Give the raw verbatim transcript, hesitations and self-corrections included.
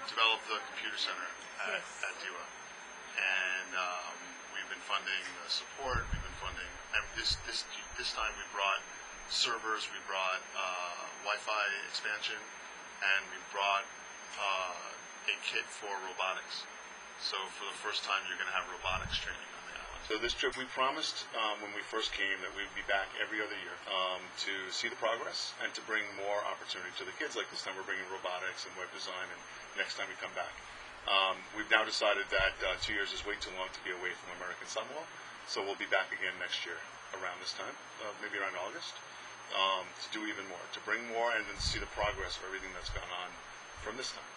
developed the computer center at, Yes. at D I W A, and um, we've been funding the support. We've been funding, and this this this time we brought servers, we brought uh, Wi-Fi expansion, and we brought uh, a kit for robotics. So for the first time, you're going to have robotics training on the island. So this trip, we promised um, when we first came that we would be back every other year um, to see the progress and to bring more opportunity to the kids. Like this time, we're bringing robotics and web design, and next time we come back. Um, we've now decided that uh, two years is way too long to be away from American Samoa, so we'll be back again next year around this time, uh, maybe around August, um, to do even more, to bring more and then see the progress of everything that's gone on from this time.